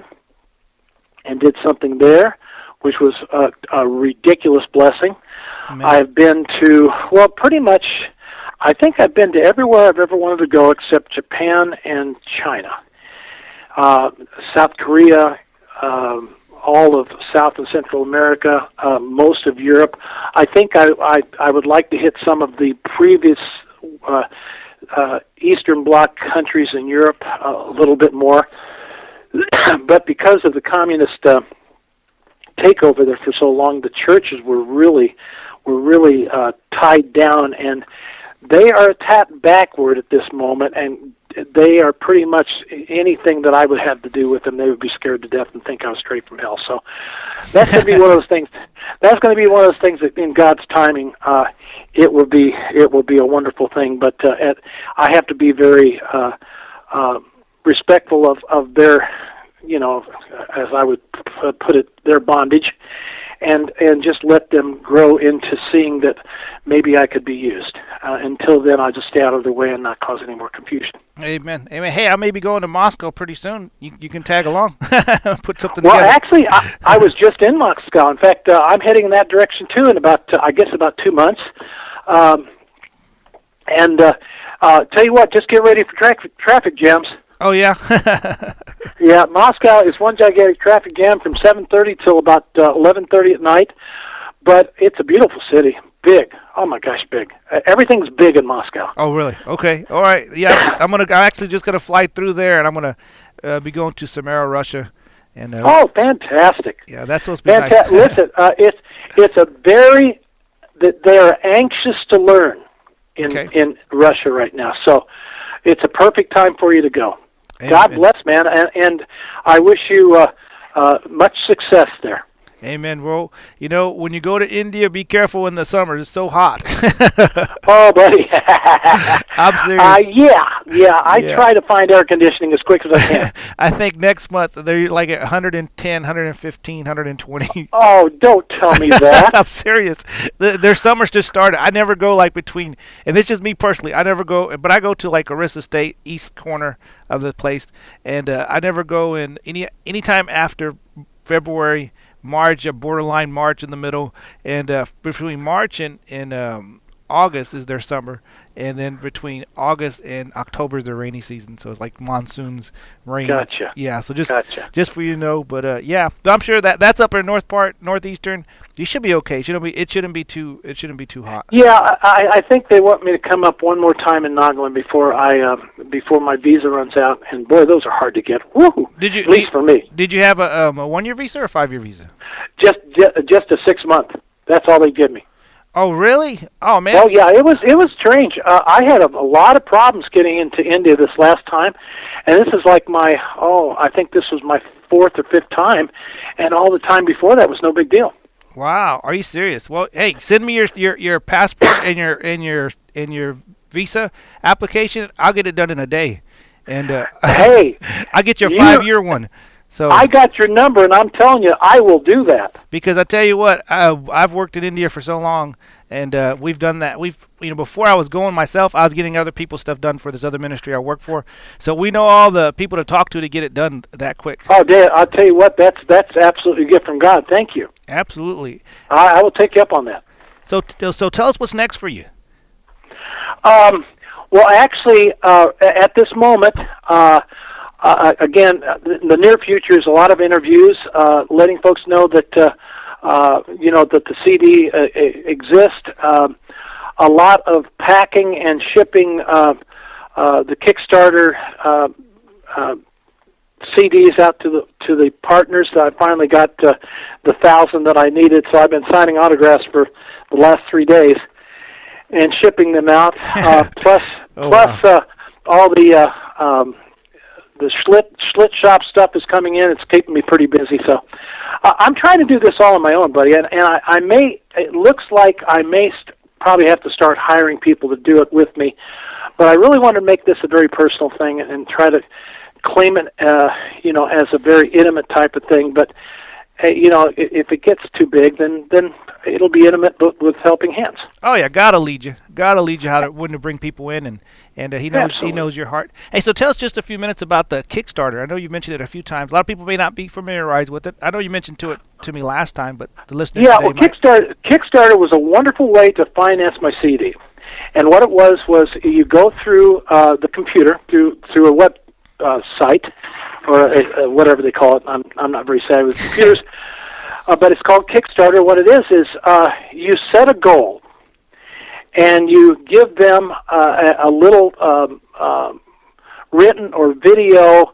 Speaker 2: and did something there, which was a, a ridiculous blessing. Amen. I've been to, well, pretty much, I think I've been to everywhere I've ever wanted to go except Japan and China. Uh, South Korea, Um, all of South and Central America, uh, most of Europe. I think I, I I would like to hit some of the previous uh, uh, Eastern Bloc countries in Europe uh, a little bit more. but because of the communist uh, takeover there for so long, the churches were really were really uh, tied down, and they are a tad backward at this moment, and they are pretty much anything that I would have to do with them, they would be scared to death and think I was straight from hell. So that's going to be one of those things. That's going to be one of those things that, in God's timing, uh, it will be it will be a wonderful thing. But uh, at, I have to be very uh, uh, respectful of, of their, you know, as I would put it, their bondage, and and just let them grow into seeing that maybe I could be used. Uh, until then, I'll just stay out of their way and not cause any more confusion.
Speaker 1: Amen. Amen. Hey, I may be going to Moscow pretty soon. You you can tag along. Put something
Speaker 2: well,
Speaker 1: together.
Speaker 2: Well, actually, I, I was just in Moscow. In fact, uh, I'm heading in that direction too in about, uh, I guess, about two months. Um, and uh, uh, tell you what, just get ready for tra- traffic jams.
Speaker 1: Oh, yeah?
Speaker 2: Yeah, Moscow is one gigantic traffic jam from seven thirty till about uh, eleven thirty at night. But it's a beautiful city. Big. Oh, my gosh, big. Uh, everything's big in Moscow.
Speaker 1: Oh, really? Okay. All right. Yeah, I'm gonna. I'm actually just gonna fly through there, and I'm gonna uh, be going to Samara, Russia. And uh,
Speaker 2: oh, fantastic!
Speaker 1: Yeah, that's supposed to be
Speaker 2: Fanta-
Speaker 1: nice.
Speaker 2: Listen, uh, it's it's a very that they are anxious to learn in
Speaker 1: okay.
Speaker 2: in Russia right now. So it's a perfect time for you to go.
Speaker 1: Amen.
Speaker 2: God bless, man, and, and I wish you uh, uh, much success there.
Speaker 1: Amen. Well, you know, when you go to India, be careful in the summer. It's so hot.
Speaker 2: Oh, buddy.
Speaker 1: I'm serious.
Speaker 2: Uh, yeah, yeah. I
Speaker 1: yeah.
Speaker 2: try to find air conditioning as quick as I can.
Speaker 1: I think next month they're like at one ten, one fifteen, one twenty.
Speaker 2: Oh, don't tell me that.
Speaker 1: I'm serious. The, their summer's just started. I never go like between, and it's just me personally. I never go, but I go to like Orissa State, east corner of the place, and uh, I never go in any anytime after February. March, a borderline March in the middle, and uh, between March and, and um, August is their summer, and then between August and October is their rainy season. So it's like monsoons, rain.
Speaker 2: Gotcha.
Speaker 1: Yeah. So just
Speaker 2: gotcha.
Speaker 1: just for you to know, but uh, yeah, I'm sure that that's up in the north part, northeastern. You should be okay. It shouldn't be. It shouldn't be too. It shouldn't be too hot.
Speaker 2: Yeah, I, I think they want me to come up one more time in Nagland before I uh, before my visa runs out. And boy, those are hard to get. Woo!
Speaker 1: Did you?
Speaker 2: At least
Speaker 1: did,
Speaker 2: for me.
Speaker 1: Did you have a, um, a one-year visa or a five-year visa?
Speaker 2: Just just a six month. That's all they give me.
Speaker 1: Oh, really? Oh, man.
Speaker 2: Oh, yeah. It was it was strange. Uh, I had a, a lot of problems getting into India this last time, and this is like my oh, I think this was my fourth or fifth time, and all the time before that was no big deal.
Speaker 1: Wow, are you serious? Well, hey, send me your your, your passport and your and your and your visa application. I'll get it done in a day, and uh,
Speaker 2: hey,
Speaker 1: I'll get your
Speaker 2: you,
Speaker 1: five year one. So
Speaker 2: I got your number, and I'm telling you, I will do that.
Speaker 1: Because I tell you what, I, I've worked in India for so long, and uh, we've done that. We've you know before I was going myself, I was getting other people's stuff done for this other ministry I work for. So we know all the people to talk to to get it done that quick.
Speaker 2: Oh, Dad, I'll tell you what, that's that's absolutely a gift from God. Thank you.
Speaker 1: Absolutely.
Speaker 2: I, I will take you up on that.
Speaker 1: So so tell us what's next for you.
Speaker 2: Um. Well, actually, uh, at this moment. Uh, Uh, again, in the near future is a lot of interviews, uh, letting folks know that uh, uh, you know that the C D uh, exists. Um, a lot of packing and shipping uh, uh, the Kickstarter uh, uh, C Ds out to the to the partners. I finally got uh, the thousand that I needed, so I've been signing autographs for the last three days and shipping them out. Uh, plus,
Speaker 1: oh,
Speaker 2: plus
Speaker 1: wow.
Speaker 2: uh, all the uh, um, The Schlitt, Schlitt shop stuff is coming in. It's keeping me pretty busy. So uh, I'm trying to do this all on my own, buddy. And, and I, I may, it looks like I may st- probably have to start hiring people to do it with me. But I really want to make this a very personal thing and, and try to claim it, uh, you know, as a very intimate type of thing. But, uh, you know, if, if it gets too big, then, then it'll be intimate but with helping hands.
Speaker 1: Oh, yeah, God will lead you. God will lead you how to, when to bring people in, and And uh, he knows
Speaker 2: Absolutely.
Speaker 1: he knows your heart. Hey, so tell us just a few minutes about the Kickstarter. I know you mentioned it a few times. A lot of people may not be familiarized with it. I know you mentioned to it to me last time, but the listeners
Speaker 2: yeah,
Speaker 1: today
Speaker 2: well,
Speaker 1: might...
Speaker 2: Kickstarter Kickstarter was a wonderful way to finance my C D, and what it was was you go through uh, the computer through through a web uh, site or a, a, whatever they call it. I'm I'm not very savvy with computers, uh, but it's called Kickstarter. What it is is uh, you set a goal. And you give them uh, a, a little um, um, written or video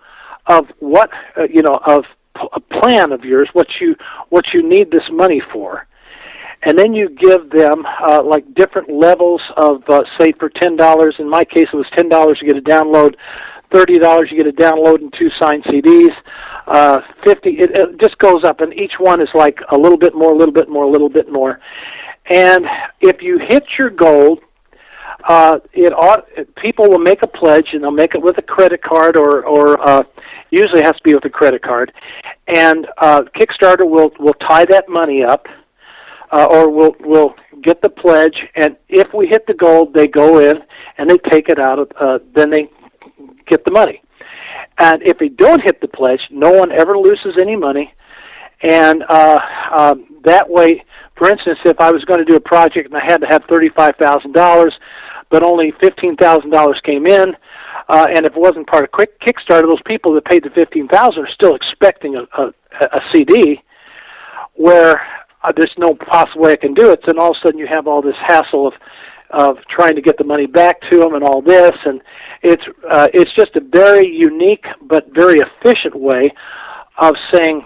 Speaker 2: of what uh, you know of a plan of yours, what you what you need this money for, and then you give them uh, like different levels of uh, say for ten dollars. In my case, it was ten dollars you get a download, thirty dollars you get a download and two signed C Ds. Uh, fifty, it, it just goes up, and each one is like a little bit more, a little bit more, a little bit more. And if you hit your goal, uh, it ought, people will make a pledge, and they'll make it with a credit card, or or uh, usually it has to be with a credit card. And uh, Kickstarter will will tie that money up, uh, or will will get the pledge. And if we hit the goal, they go in and they take it out of. Uh, then they get the money. And if they don't hit the pledge, no one ever loses any money. And uh, um, that way, for instance, if I was going to do a project and I had to have thirty-five thousand dollars, but only fifteen thousand dollars came in, uh, and if it wasn't part of quick Kickstarter, those people that paid the fifteen thousand dollars are still expecting a, a, a C D, where uh, there's no possible way I can do it. So then all of a sudden you have all this hassle of of trying to get the money back to them and all this, and it's uh, it's just a very unique but very efficient way of saying,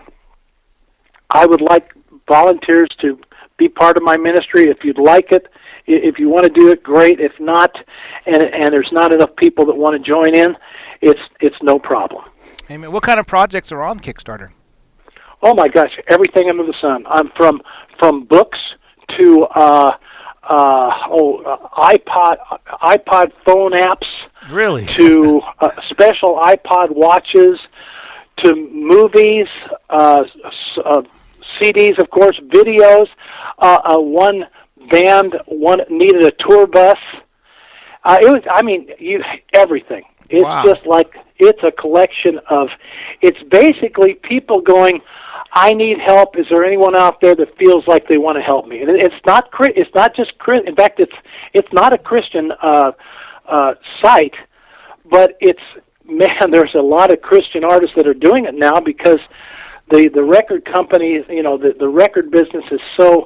Speaker 2: I would like volunteers to be part of my ministry. If you'd like it, if you want to do it, great. If not, and and there's not enough people that want to join in, it's it's no problem.
Speaker 1: Amen. What kind of projects are on Kickstarter?
Speaker 2: Oh my gosh, everything under the sun. I'm from from books to uh, uh, oh uh, iPod iPod phone apps.
Speaker 1: Really?
Speaker 2: To uh, special iPod watches, to movies, uh, uh, C Ds, of course, videos. Uh, uh, one band one needed a tour bus. Uh, it was, I mean, you everything. It's
Speaker 1: wow.
Speaker 2: just like it's a collection of. It's basically people going, I need help. Is there anyone out there that feels like they want to help me? And it's not. It's not just. In fact, it's it's not a Christian uh, uh, site, but it's man. There's a lot of Christian artists that are doing it now because the the record companies, you know, the the record business is so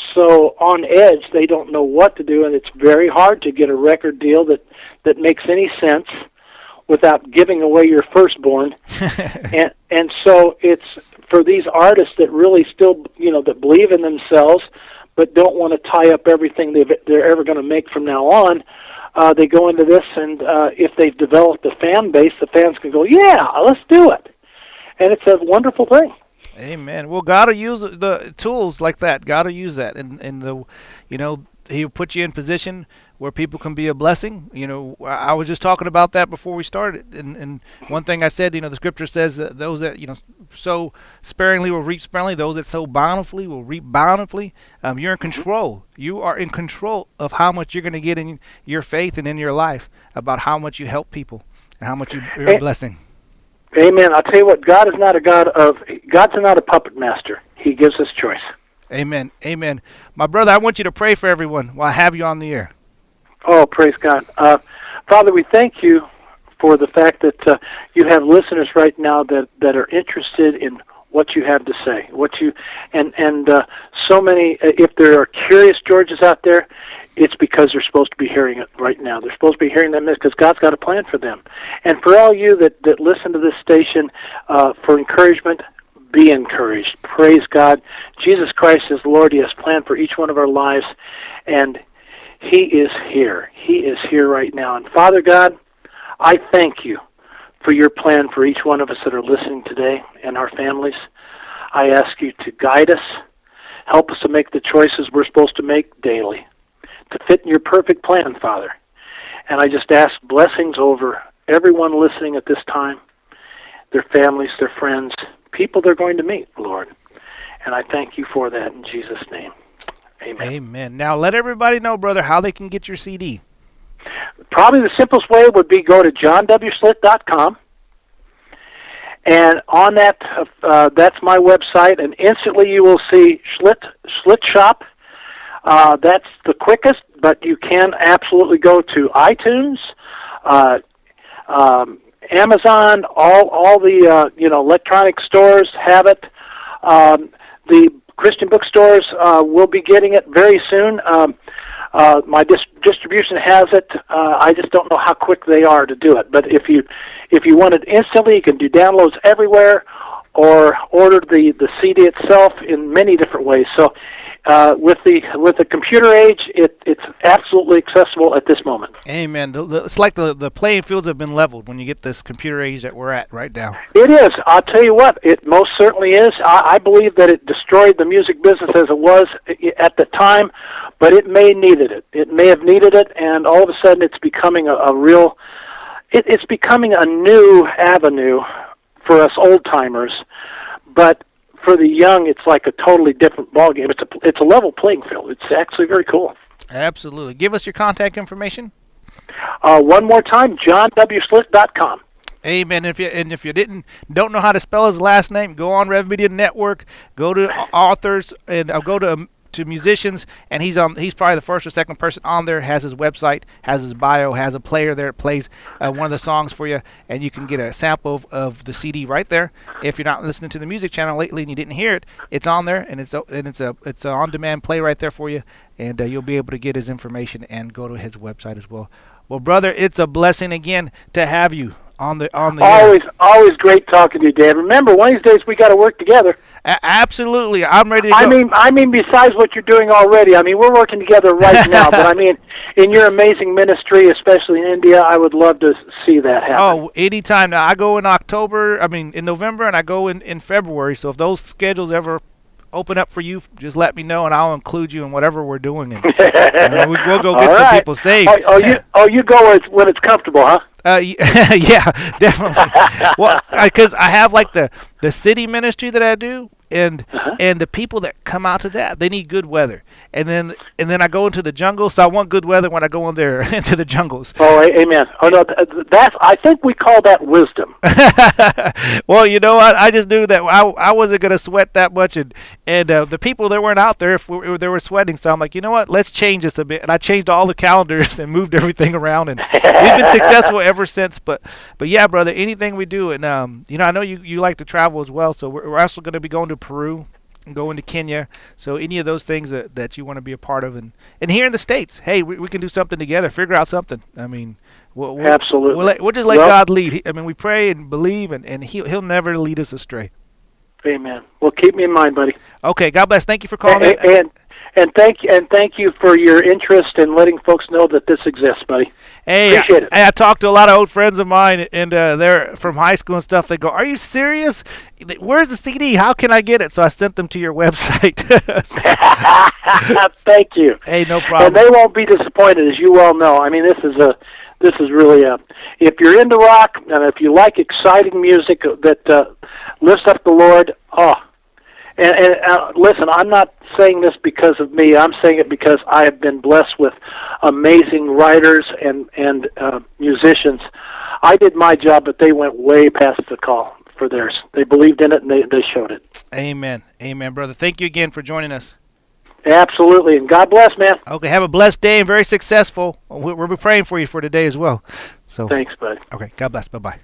Speaker 2: so on edge. They don't know what to do, and it's very hard to get a record deal that that makes any sense without giving away your firstborn. and and so it's for these artists that really still, you know, that believe in themselves but don't want to tie up everything they've, they're ever going to make from now on. Uh, they go into this, and uh, if they've developed a fan base, the fans can go, yeah, let's do it. And it's a wonderful thing.
Speaker 1: Amen. Well, God will use the tools like that. God will use that. And, and the, you know, He'll put you in position where people can be a blessing. You know, I was just talking about that before we started. And, and one thing I said, you know, the scripture says that those that, you know, sow sparingly will reap sparingly. Those that sow bountifully will reap bountifully. Um, you're in control. You are in control of how much you're going to get in your faith and in your life, about how much you help people and how much you, you're a blessing.
Speaker 2: Amen. I'll tell you what, God is not a God of, God's not a puppet master. He gives us choice.
Speaker 1: Amen. Amen. My brother, I want you to pray for everyone while I have you on the air.
Speaker 2: Oh, praise God. Uh, Father, we thank you for the fact that uh, you have listeners right now that, that are interested in what you have to say. What you and and uh, so many, if there are curious Georges out there, it's because they're supposed to be hearing it right now. They're supposed to be hearing them because God's got a plan for them. And for all you that, that listen to this station uh, for encouragement, be encouraged. Praise God. Jesus Christ is Lord. He has a plan for each one of our lives, and He is here. He is here right now. And Father God, I thank you for your plan for each one of us that are listening today and our families. I ask you to guide us, help us to make the choices we're supposed to make daily, to fit in your perfect plan, Father. And I just ask blessings over everyone listening at this time, their families, their friends, people they're going to meet, Lord. And I thank you for that in Jesus' name. Amen.
Speaker 1: Amen. Now let everybody know, brother, how they can get your C D.
Speaker 2: Probably the simplest way would be go to john w schlitt dot com. And on that, uh, that's my website, and instantly you will see Schlitt, Schlitt Shop. Uh, that's the quickest, but you can absolutely go to iTunes, uh, um, Amazon, all all the uh, you know electronic stores have it. Um, the Christian bookstores uh, will be getting it very soon. Um, Uh, my dis- distribution has it. Uh, I just don't know how quick they are to do it. But if you if you want it instantly, you can do downloads everywhere, or order the, the C D itself in many different ways. So uh, with the with the computer age, it, it's absolutely accessible at this moment.
Speaker 1: Amen. The, the, it's like the, the playing fields have been leveled when you get this computer age that we're at right now.
Speaker 2: It is. I'll tell you what, it most certainly is. I, I believe that it destroyed the music business as it was at the time, but it may needed it. It may have needed it, and all of a sudden it's becoming a, a real, it, it's becoming a new avenue for us old-timers, but for the young, it's like a totally different ballgame. It's a, it's a level playing field. It's actually very cool.
Speaker 1: Absolutely. Give us your contact information.
Speaker 2: Uh, one more time, john w slick dot com.
Speaker 1: Amen. If you and if you didn't don't know how to spell his last name, go on Rev Media Network, go to authors, and I'll go to um, to musicians, and he's on. He's probably the first or second person on there. Has his website, has his bio, has a player there. It plays uh, one of the songs for you, and you can get a sample of, of the C D right there. If you're not listening to the music channel lately and you didn't hear it, it's on there, and it's a, and it's a it's an on-demand play right there for you, and uh, you'll be able to get his information and go to his website as well. Well, brother, it's a blessing again to have you on the on the
Speaker 2: always
Speaker 1: air.
Speaker 2: Always great talking to you, Dave. Remember, one of these days we got to work together.
Speaker 1: A- absolutely, I'm ready to
Speaker 2: I
Speaker 1: go.
Speaker 2: mean, I mean, besides what you're doing already, I mean, we're working together right now. But I mean, in your amazing ministry, especially in India, I would love to see that happen.
Speaker 1: Oh, anytime. Now, I go in October. I mean, in November, and I go in in February. So if those schedules ever open up for you, just let me know, and I'll include you in whatever we're doing. And, uh, we, we'll go get
Speaker 2: All
Speaker 1: some
Speaker 2: right.
Speaker 1: people saved.
Speaker 2: Oh, oh, you, oh, you go when it's, when it's comfortable, huh?
Speaker 1: Uh, yeah, definitely. Well, because I, I have like the the city ministry that I do, and
Speaker 2: uh-huh.
Speaker 1: and the people that come out to that, they need good weather, and then and then I go into the jungle, so I want good weather when I go in there into the jungles.
Speaker 2: Oh, amen. Oh no, that's I think we call that wisdom.
Speaker 1: Well, you know what? I just knew that I I wasn't gonna sweat that much, and and uh, the people that weren't out there, if we, they were sweating, so I'm like, you know what? Let's change this a bit, and I changed all the calendars and moved everything around, and we've been successful ever since. But but yeah, brother, anything we do, and um, you know, I know you, you like to travel as well, so we're, we're also going to be going to Peru and going to Kenya. So any of those things that, that you want to be a part of, and, and here in the States, hey, we, we can do something together, figure out something. I mean, we'll, we'll,
Speaker 2: absolutely,
Speaker 1: we'll, let, we'll just let
Speaker 2: well,
Speaker 1: God lead. He, I mean, we pray and believe, and, and he'll he'll never lead us astray.
Speaker 2: Amen. Well, keep me in mind, buddy.
Speaker 1: Okay, God bless. Thank you for calling.
Speaker 2: And, and, and thank you, and thank you for your interest in letting folks know that this exists, buddy.
Speaker 1: Hey,
Speaker 2: appreciate it.
Speaker 1: I, I talked to a lot of old friends of mine, and uh, they're from high school and stuff. They go, "Are you serious? Where's the C D? How can I get it?" So I sent them to your website.
Speaker 2: Thank you.
Speaker 1: Hey, no problem.
Speaker 2: And they won't be disappointed, as you well know. I mean, this is a, this is really a. If you're into rock and if you like exciting music that uh, lifts up the Lord, oh. And, and uh, listen, I'm not saying this because of me. I'm saying it because I have been blessed with amazing writers and and uh, musicians. I did my job, but they went way past the call for theirs. They believed in it, and they, they showed it.
Speaker 1: Amen. Amen, brother. Thank you again for joining us.
Speaker 2: Absolutely, and God bless, man.
Speaker 1: Okay, have a blessed day and very successful. We'll, we'll be praying for you for today as well. So
Speaker 2: thanks, bud.
Speaker 1: Okay, God bless. Bye-bye.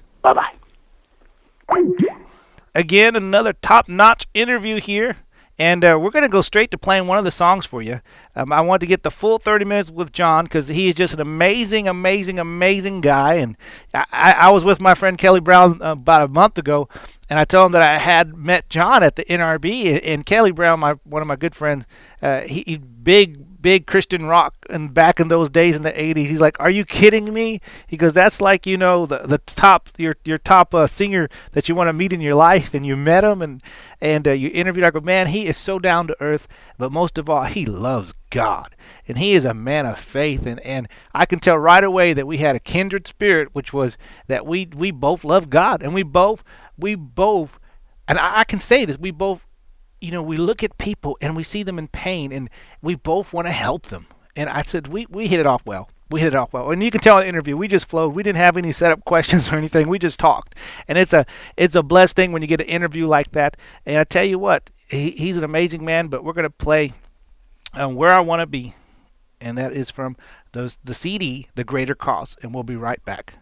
Speaker 2: Bye-bye.
Speaker 1: Again, another top-notch interview here, and uh, we're going to go straight to playing one of the songs for you. Um, I want to get the full thirty minutes with John because he is just an amazing, amazing, amazing guy. And I, I was with my friend Kelly Brown uh, about a month ago, and I told him that I had met John at the N R B. And Kelly Brown, my one of my good friends, uh, he, he big, big Christian rock, and back in those days in the eighties, he's like, "Are you kidding me?" He goes, "That's like, you know, the the top your your top uh, singer that you want to meet in your life, and you met him and and uh, you interviewed." I go, "Man, he is so down to earth, but most of all, he loves God, and he is a man of faith." And, and I can tell right away that we had a kindred spirit, which was that we we both love God, and we both we both, and I, I can say this, we both. You know, we look at people and we see them in pain, and we both want to help them. And I said, we, we hit it off well. We hit it off well. And you can tell in the interview, we just flowed. We didn't have any set-up questions or anything. We just talked. And it's a it's a blessed thing when you get an interview like that. And I tell you what, he, he's an amazing man, but we're going to play um, Where I Want to Be. And that is from those the C D, The Greater Cause. And we'll be right back.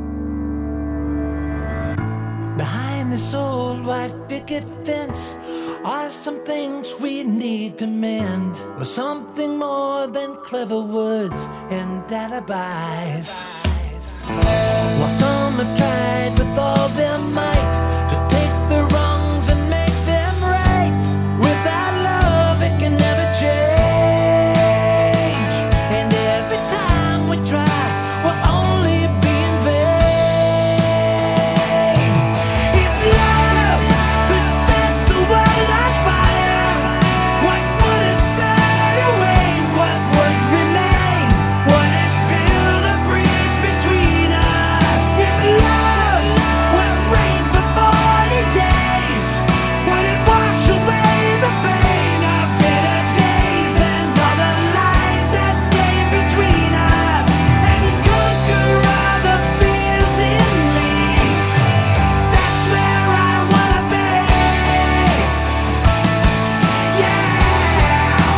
Speaker 3: Behind this old white picket fence, are some things we need to mend, or something more than clever words and alibis. While some have tried with all their might to take the wrongs and make them right, without love it can never change. And every time we try, we'll only be in vain. If love could set the world on fire, what would it burn away? What would remain? Would it build a bridge between us? If love would rain for forty days, would it wash away the pain of bitter days and all the lies that came between us, and conquer all the fears in me? That's where I wanna be. Yeah.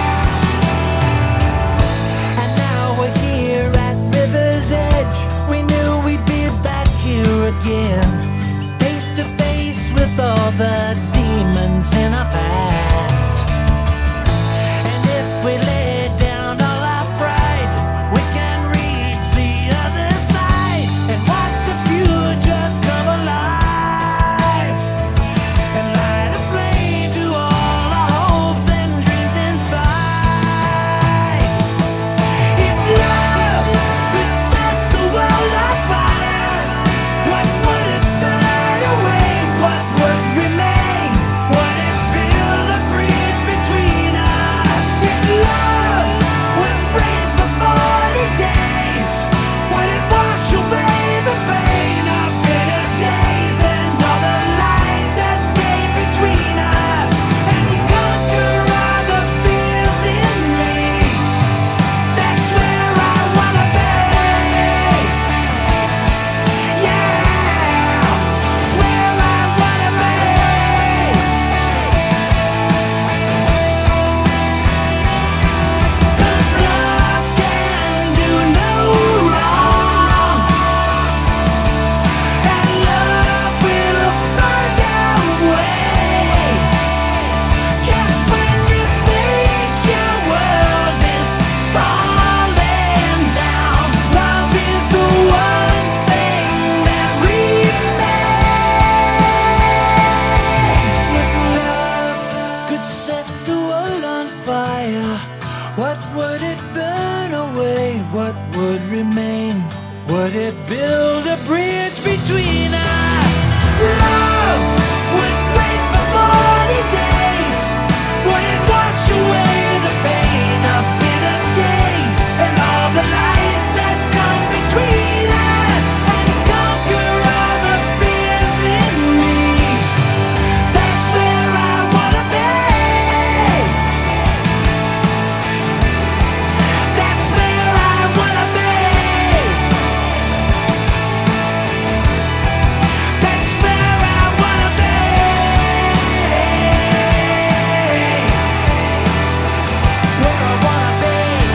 Speaker 3: And now we're here at River's Edge. We knew we'd be back here again, face to face with all the demons in our past. And if we lay down all our pride, we can reach the other side and watch the future come alive, and light a flame to all our hopes and dreams inside. If love could set the world on fire, what would it burn away? What would remain? Would it build a bridge between us? If love would rain for forty days, would it wash away the pain of bitter days and all the lies that came between us, and conquer all the fears in me? That's where I wanna be. Yeah, it's where I wanna be. 'Cause love can do no wrong, and love will find a way. Just when you think your world is falling down, love is the one thing that remains. If love could set the world on fire, what would it burn away? What would remain? Would it build a bridge between us? Love would rain for forty days. Would it wash away the pain of bitter days and all the lies that come between us, and conquer all the fears in me? That's where I wanna be. That's where I wanna be. That's where I wanna be. Where I wanna be.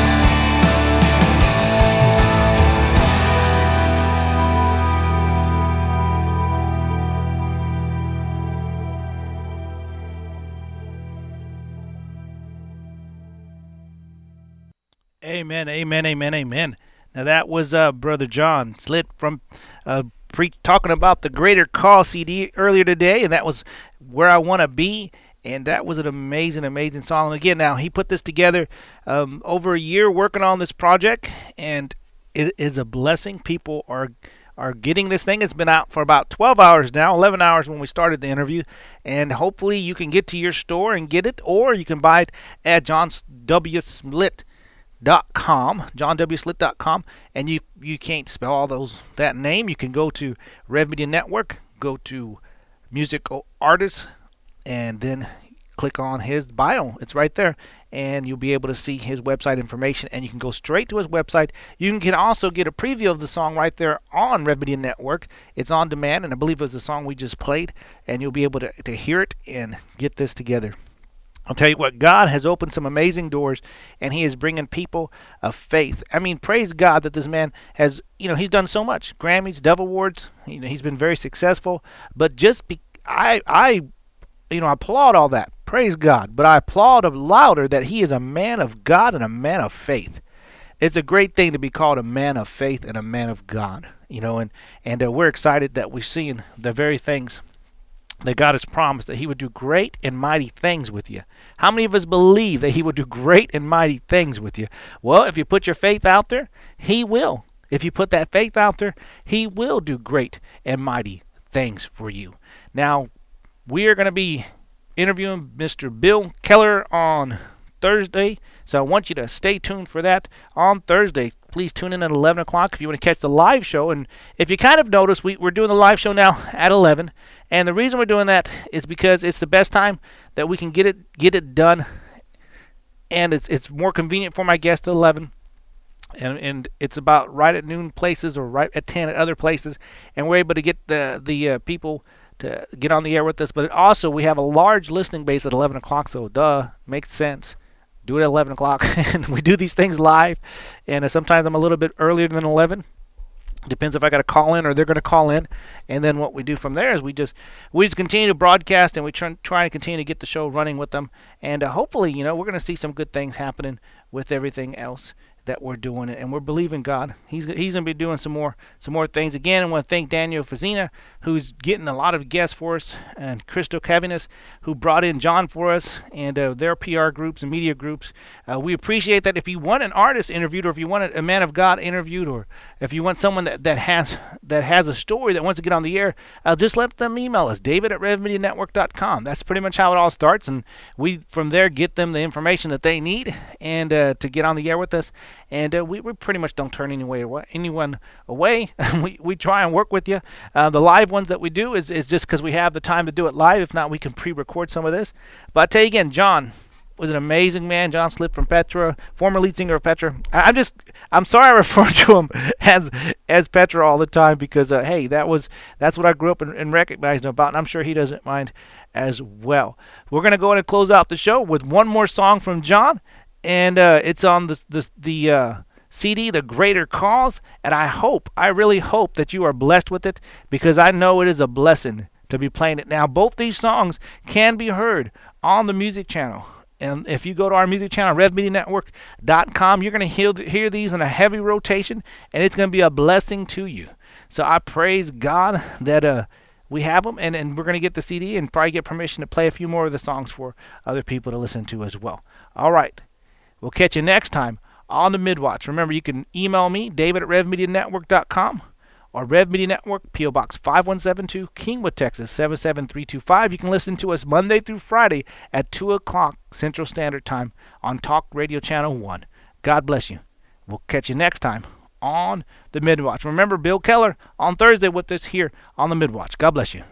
Speaker 1: Amen, amen, amen, amen. Now that was uh, Brother John Slit from uh, pre- talking about the Greater Call C D earlier today, and that was Where I Want to Be, and that was an amazing, amazing song. And again, now he put this together um, over a year working on this project, and it is a blessing. People are are getting this thing. It's been out for about twelve hours now, eleven hours when we started the interview, and hopefully you can get to your store and get it, or you can buy it at John W. Slit. Dot com, john w slit dot com, and you you can't spell all those that name. You can go to Rev Media Network, go to Musical Artists, and then click on his bio. It's right there, and you'll be able to see his website information, and you can go straight to his website. You can also get a preview of the song right there on Rev Media Network. It's on demand, and I believe it was the song we just played, and you'll be able to, to hear it and get this together. I'll tell you what, God has opened some amazing doors, and he is bringing people of faith. I mean, praise God that this man has, you know, he's done so much. Grammys, Dove Awards, you know, he's been very successful. But just be, I, I you know, I applaud all that. Praise God. But I applaud louder that he is a man of God and a man of faith. It's a great thing to be called a man of faith and a man of God. You know, and, and uh, we're excited that we've seen the very things that God has promised, that he would do great and mighty things with you. How many of us believe that he would do great and mighty things with you? Well, if you put your faith out there, he will. If you put that faith out there, he will do great and mighty things for you. Now, we are going to be interviewing Mister Bill Keller on Thursday, so I want you to stay tuned for that on Thursday. Please tune in at eleven o'clock if you want to catch the live show. And if you kind of notice, we, we're doing the live show now at eleven. And the reason we're doing that is because it's the best time that we can get it get it done. And it's it's more convenient for my guests at eleven. And and it's about right at noon places or right at ten at other places. And we're able to get the, the uh, people to get on the air with us. But also, we have a large listening base at eleven o'clock, so duh, makes sense. Do it at eleven o'clock. And we do these things live. And uh, sometimes I'm a little bit earlier than eleven. Depends if I got to call in or they're going to call in. And then what we do from there is we just we just continue to broadcast, and we try, try to continue to get the show running with them. And uh, hopefully, you know, we're going to see some good things happening with everything else that we're doing, and we're believing God. He's he's going to be doing some more some more things. Again, I want to thank Daniel Fazina, who's getting a lot of guests for us, and Crystal Cavinas, who brought in John for us, and uh, their P R groups and media groups. Uh, we appreciate that. If you want an artist interviewed, or if you want a man of God interviewed, or if you want someone that, that has that has a story that wants to get on the air, uh, just let them email us, David at Rev Media Network dot com. That's pretty much how it all starts, and we from there get them the information that they need and uh, to get on the air with us. And uh, we, we pretty much don't turn any away, anyone away. we we try and work with you. Uh, the live ones that we do is, is just because we have the time to do it live. If not, we can pre-record some of this. But I tell you again, John was an amazing man. John Slip from Petra, former lead singer of Petra. I, I'm just I'm sorry I refer to him as as Petra all the time because uh, hey, that was that's what I grew up and, and recognized him about, and I'm sure he doesn't mind as well. We're gonna go ahead and close out the show with one more song from John. And uh, it's on the the, the uh, C D, The Greater Cause, and I hope, I really hope that you are blessed with it, because I know it is a blessing to be playing it now. Both these songs can be heard on the music channel, and if you go to our music channel, Rev Media Network dot com, you're going to hear, hear these in a heavy rotation, and it's going to be a blessing to you. So I praise God that uh, we have them, and, and we're going to get the C D and probably get permission to play a few more of the songs for other people to listen to as well. All right. We'll catch you next time on the Midwatch. Remember, you can email me, David at Rev Media Network dot com, or Rev Media Network, P O Box five one seven two, Kingwood, Texas seven seven three two five. You can listen to us Monday through Friday at two o'clock Central Standard Time on Talk Radio Channel one. God bless you. We'll catch you next time on the Midwatch. Remember, Bill Keller on Thursday with us here on the Midwatch. God bless you.